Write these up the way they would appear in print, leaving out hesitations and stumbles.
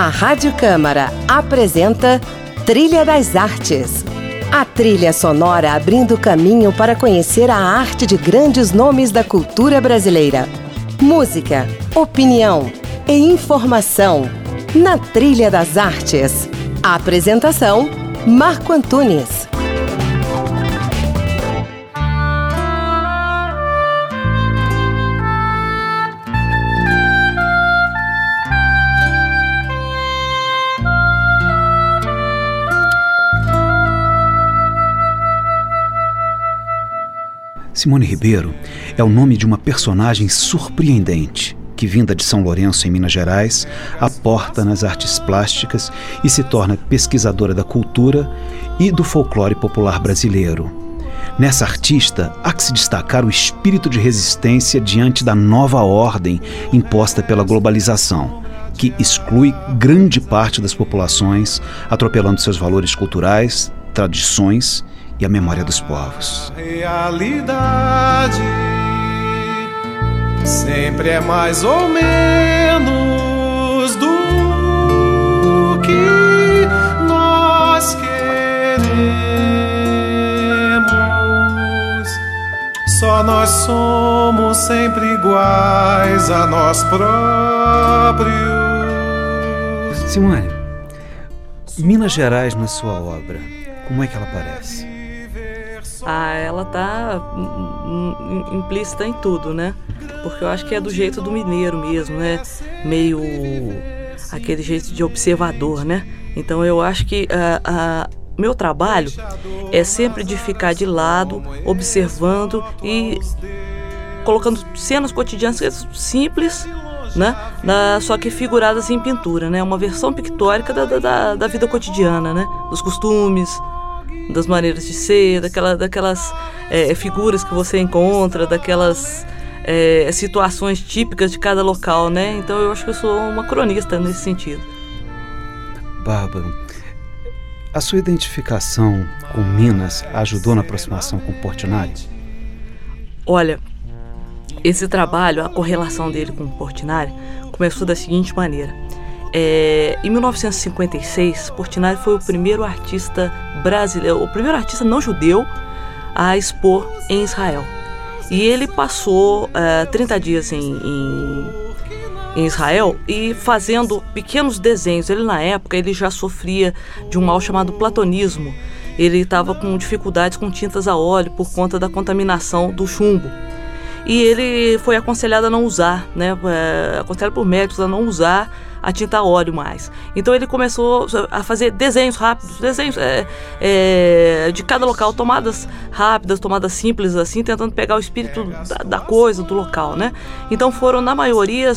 A Rádio Câmara apresenta Trilha das Artes. A trilha sonora abrindo caminho para conhecer a arte de grandes nomes da cultura brasileira. Música, opinião e informação na Trilha das Artes. A apresentação, Marco Antunes. Simone Ribeiro é o nome de uma personagem surpreendente que, vinda de São Lourenço, em Minas Gerais, aporta nas artes plásticas e se torna pesquisadora da cultura e do folclore popular brasileiro. Nessa artista, há que se destacar o espírito de resistência diante da nova ordem imposta pela globalização, que exclui grande parte das populações, atropelando seus valores culturais, tradições e a memória dos povos. A realidade sempre é mais ou menos do que nós queremos. Só nós somos sempre iguais a nós próprios. Simone, Minas Gerais na sua obra, como é que ela aparece? Ela tá implícita em tudo, né? Porque eu acho que é do jeito do mineiro mesmo, né? Meio aquele jeito de observador, né? Então eu acho que meu trabalho é sempre de ficar de lado, observando e colocando cenas cotidianas simples, né? Só que figuradas em pintura, né? Uma versão pictórica da vida cotidiana, né? Dos costumes, das maneiras de ser, daquelas figuras que você encontra, daquelas situações típicas de cada local, né? Então eu acho que eu sou uma cronista nesse sentido. Bárbara, a sua identificação com Minas ajudou na aproximação com Portinari? Olha, esse trabalho, a correlação dele com Portinari, começou da seguinte maneira. Em 1956, Portinari foi o primeiro artista brasileiro, o primeiro artista não judeu a expor em Israel. E ele passou 30 dias em Israel e fazendo pequenos desenhos. Ele, na época, ele já sofria de um mal chamado platonismo. Ele estava com dificuldades com tintas a óleo por conta da contaminação do chumbo. E ele foi aconselhado a não usar, né? Aconselhado por médicos a não usar a tinta a óleo mais. Então ele começou a fazer desenhos rápidos, desenhos de cada local, tomadas rápidas, tomadas simples, assim, tentando pegar o espírito da coisa, do local, né? Então foram, na maioria,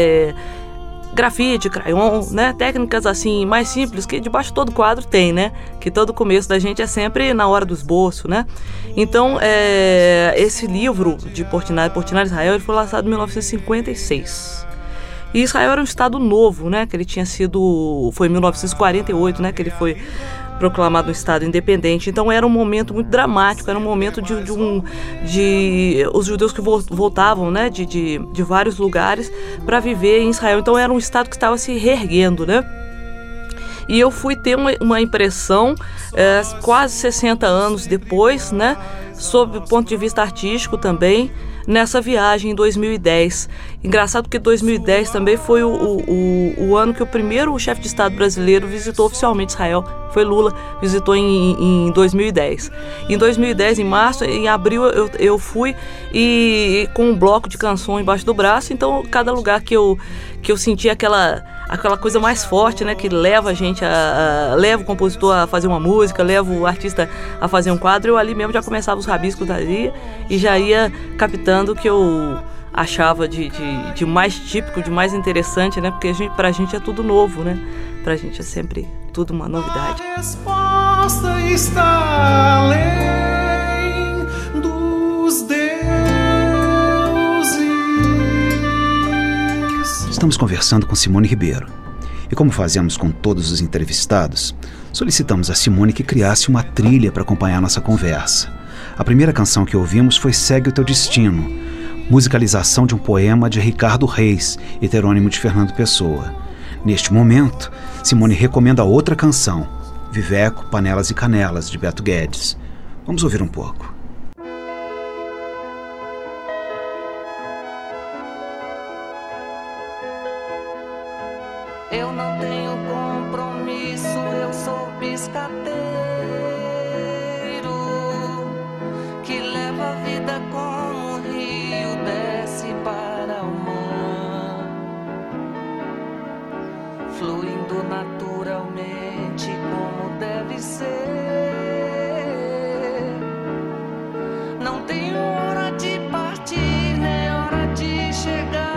grafite, crayon, né? Técnicas assim mais simples que debaixo de todo quadro tem, né? Que todo começo da gente é sempre na hora do esboço, né? Então esse livro de Portinari Israel, ele foi lançado em 1956. E Israel era um estado novo, né? Que ele foi em 1948, né? Que ele foi proclamado um estado independente. Então era um momento muito dramático, era um momento de os judeus que voltavam, né, de vários lugares para viver em Israel. Então era um estado que estava se reerguendo, né? E eu fui ter uma impressão quase 60 anos depois, né, sob o ponto de vista artístico também, nessa viagem em 2010. Engraçado que 2010 também foi o ano que o primeiro chefe de Estado brasileiro visitou oficialmente Israel. Foi Lula, visitou em 2010. Em 2010, em março, em abril, eu fui e com um bloco de canção embaixo do braço. Então, cada lugar que eu senti aquela coisa mais forte, né, que leva a gente leva o compositor a fazer uma música, leva o artista a fazer um quadro, eu ali mesmo já começava os rabiscos dali e já ia captando o que eu achava de mais típico, de mais interessante, né, porque pra gente é tudo novo, né, pra gente é sempre tudo uma novidade. A resposta está além dos deuses. Estamos conversando com Simone Ribeiro. E como fazemos com todos os entrevistados, solicitamos a Simone que criasse uma trilha para acompanhar nossa conversa. A primeira canção que ouvimos foi Segue o Teu Destino, musicalização de um poema de Ricardo Reis, heterônimo de Fernando Pessoa. Neste momento, Simone recomenda outra canção, Viveco, Panelas e Canelas, de Beto Guedes. Vamos ouvir um pouco. Eu não tenho compromisso, eu sou piscateiro que leva a vida como o rio desce para o mar, fluindo naturalmente como deve ser. Não tenho hora de partir, nem hora de chegar.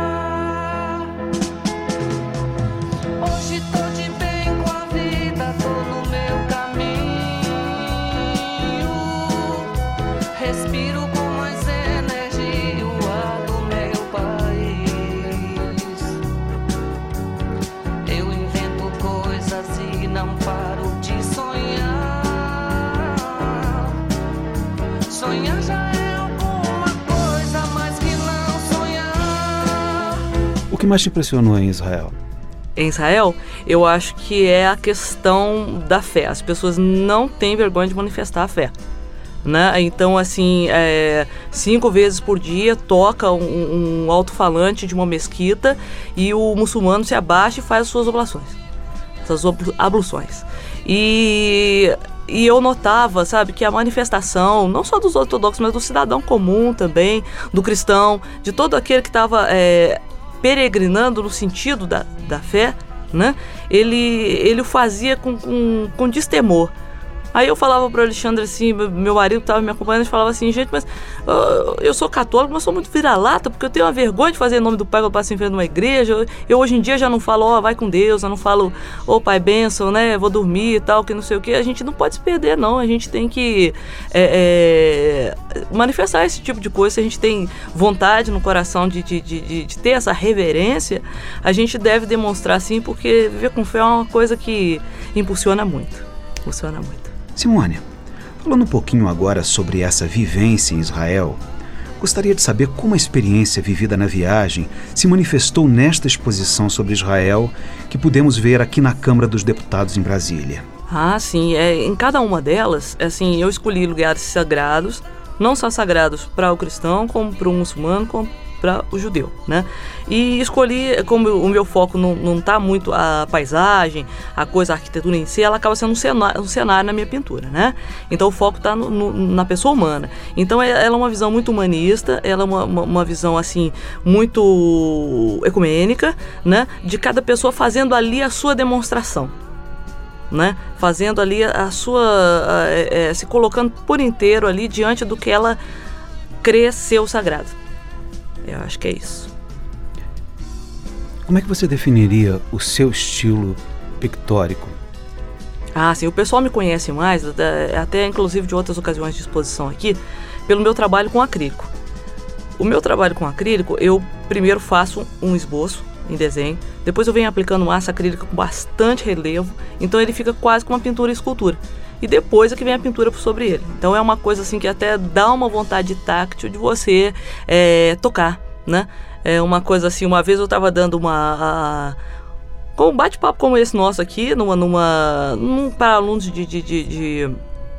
Hoje tô de bem com a vida, tô no meu caminho. Respiro com mais energia o ar do meu país. Eu invento coisas e não paro de sonhar. Sonhar já é alguma coisa mais que não sonhar. O que mais te impressionou em Israel? Em Israel, eu acho que é a questão da fé. As pessoas não têm vergonha de manifestar a fé, né? Então, assim, 5 vezes por dia toca um alto-falante de uma mesquita e o muçulmano se abaixa e faz as suas oblações, essas abluções. E eu notava, sabe, que a manifestação, não só dos ortodoxos, mas do cidadão comum também, do cristão, de todo aquele que estava peregrinando no sentido da fé, né? Ele o fazia com destemor. Aí eu falava para o Alexandre assim, meu marido estava me acompanhando, ele falava assim, gente, mas eu sou católico, mas sou muito vira-lata, porque eu tenho uma vergonha de fazer em nome do Pai quando eu passo em frente de uma igreja. Eu hoje em dia já não falo, vai com Deus, eu não falo, Pai, bênção, né, vou dormir e tal, que não sei o que. A gente não pode se perder, não, a gente tem que manifestar esse tipo de coisa. Se a gente tem vontade no coração de ter essa reverência, a gente deve demonstrar sim, porque viver com fé é uma coisa que impulsiona muito. Simone, falando um pouquinho agora sobre essa vivência em Israel, gostaria de saber como a experiência vivida na viagem se manifestou nesta exposição sobre Israel que pudemos ver aqui na Câmara dos Deputados em Brasília. Ah, sim. Em cada uma delas, assim, eu escolhi lugares sagrados, não só sagrados para o cristão, como para o muçulmano, como para o judeu, né? E escolhi, como o meu foco não está muito a paisagem, a arquitetura em si, ela acaba sendo um cenário na minha pintura, né? Então o foco está na pessoa humana. Então ela é uma visão muito humanista, ela é uma visão assim muito ecumênica, né? De cada pessoa fazendo ali a sua demonstração, né? Fazendo ali a sua se colocando por inteiro ali diante do que ela crê ser o sagrado. Eu acho que é isso. Como é que você definiria o seu estilo pictórico? Ah, sim, o pessoal me conhece mais, até inclusive de outras ocasiões de exposição aqui, pelo meu trabalho com acrílico. O meu trabalho com acrílico, eu primeiro faço um esboço em desenho, depois eu venho aplicando massa acrílica com bastante relevo, então ele fica quase como uma pintura e escultura. E depois é que vem a pintura sobre ele. Então é uma coisa assim que até dá uma vontade táctil de você tocar, né? É uma coisa assim, uma vez eu estava dando com um bate-papo como esse nosso aqui, para alunos de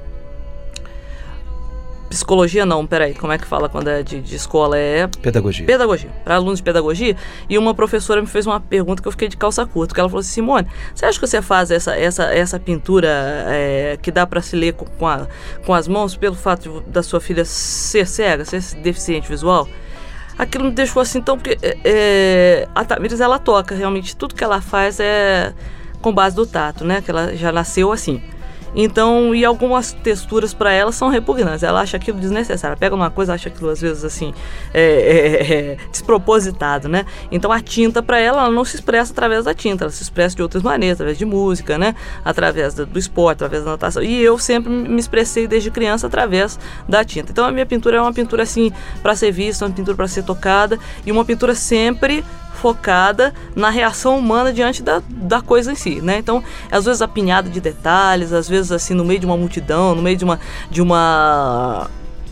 psicologia não, peraí, como é que fala quando é de escola? Pedagogia. Pedagogia, para alunos de pedagogia. E uma professora me fez uma pergunta que eu fiquei de calça curta, que ela falou assim, Simone, você acha que você faz essa pintura que dá para se ler com as mãos pelo fato da sua filha ser cega, ser deficiente visual? Aquilo me deixou assim, então, porque a Tamires, ela toca, realmente, tudo que ela faz é com base do tato, né, que ela já nasceu assim. Então, e algumas texturas para ela são repugnantes. Ela acha aquilo desnecessário. Ela pega uma coisa, acha aquilo às vezes assim despropositado, né? Então a tinta para ela não se expressa através da tinta, ela se expressa de outras maneiras, através de música, né? Através do esporte, através da natação. E eu sempre me expressei desde criança através da tinta. Então a minha pintura é uma pintura assim para ser vista, uma pintura para ser tocada e uma pintura sempre focada na reação humana diante da coisa em si, né? Então, às vezes apinhada de detalhes, às vezes assim no meio de uma multidão, no meio de uma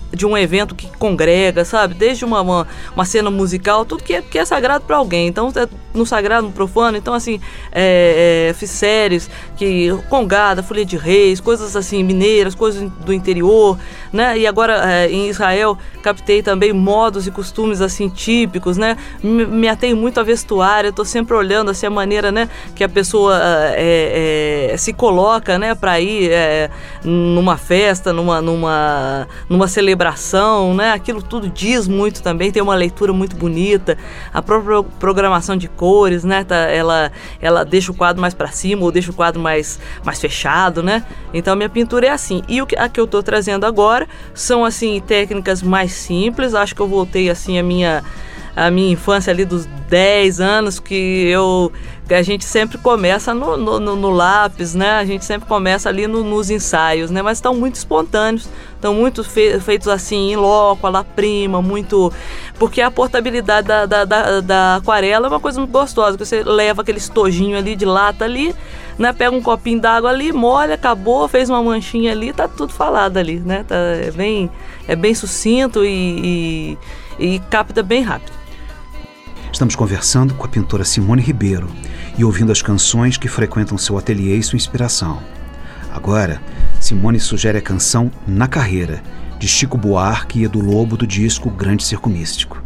de um evento que congrega, sabe? Desde uma cena musical, tudo que é sagrado para alguém. Então, no sagrado, no profano. Então, assim, fiz séries que Congada, Folia de Reis, coisas assim, mineiras, coisas do interior, né? E agora, em Israel, captei também modos e costumes, assim, típicos, né? Me atenho muito a vestuário, eu tô sempre olhando, assim, a maneira, né, que a pessoa se coloca, né, para ir numa festa, numa celebração, né? Aquilo tudo diz muito também, tem uma leitura muito bonita, a própria programação de cores, né? Ela deixa o quadro mais para cima ou deixa o quadro mais fechado, né? Então a minha pintura é assim. E a que eu tô trazendo agora são, assim, técnicas mais simples. Acho que eu voltei, assim, a minha infância ali dos 10 anos, que a gente sempre começa no lápis, né? A gente sempre começa ali nos ensaios, né? Mas estão muito espontâneos, estão muito feitos assim, em loco, à la prima, muito... Porque a portabilidade da aquarela é uma coisa muito gostosa, que você leva aquele estojinho ali de lata ali, né? Pega um copinho d'água ali, molha, acabou, fez uma manchinha ali, tá tudo falado ali, né? É bem sucinto e capta bem rápido. Estamos conversando com a pintora Simone Ribeiro e ouvindo as canções que frequentam seu ateliê e sua inspiração. Agora, Simone sugere a canção Na Carreira, de Chico Buarque e Edu Lobo, do disco Grande Circo Místico.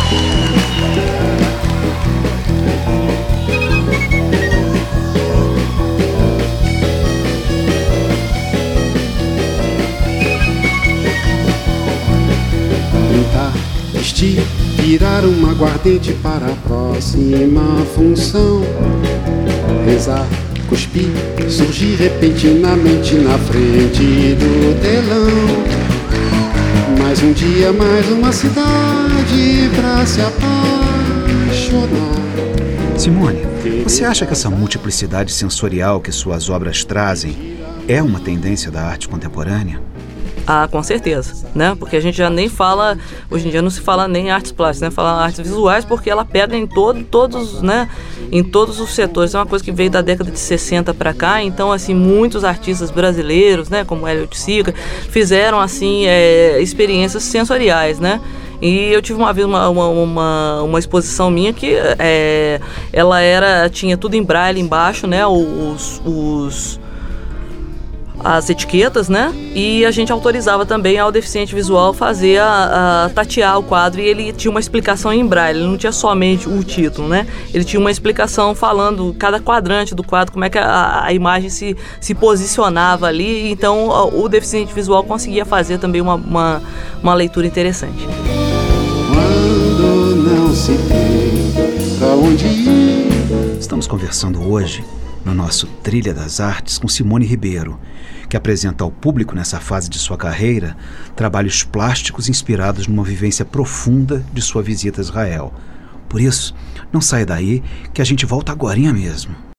Tentar, vestir, virar uma aguardente para a próxima função. Rezar, cuspir, surgir repentinamente na frente do telão. Mais um dia, mais uma cidade pra se apaixonar. Simone, você acha que essa multiplicidade sensorial que suas obras trazem é uma tendência da arte contemporânea? Ah, com certeza, né? Porque a gente já nem fala, hoje em dia não se fala nem em artes plásticas, né? Fala artes visuais, porque ela pega em todos, né? Em todos os setores. É uma coisa que veio da década de 60 para cá. Então, assim, muitos artistas brasileiros, né? Como Hélio de Sica, fizeram, assim, experiências sensoriais, né? E eu tive uma vez uma exposição minha que ela tinha tudo em braille embaixo, né? As etiquetas, né? E a gente autorizava também ao deficiente visual fazer tatear o quadro, e ele tinha uma explicação em braille, ele não tinha somente o título, né? Ele tinha uma explicação falando cada quadrante do quadro, como é que a imagem se posicionava ali, então o deficiente visual conseguia fazer também uma leitura interessante. Quando não se tem pra onde ir. Estamos conversando hoje, no nosso Trilha das Artes, com Simone Ribeiro, que apresenta ao público, nessa fase de sua carreira, trabalhos plásticos inspirados numa vivência profunda de sua visita a Israel. Por isso, não saia daí, que a gente volta agorinha mesmo.